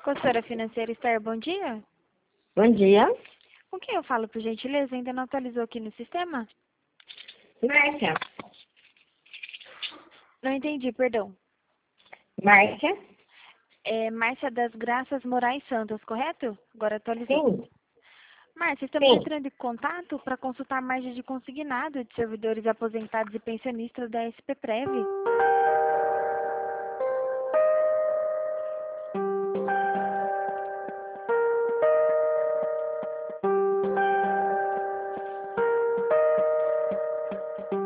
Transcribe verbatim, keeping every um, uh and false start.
Consultora financeira Esther, bom dia. Bom dia. Com quem eu falo, por gentileza? Ainda não atualizou aqui no sistema? Márcia. Não entendi, perdão. Márcia? É Márcia das Graças Moraes Santos, correto? Agora atualizou. Sim. Márcia, estamos Sim. entrando em contato para consultar a margem de consignado de servidores aposentados e pensionistas da S P Prev.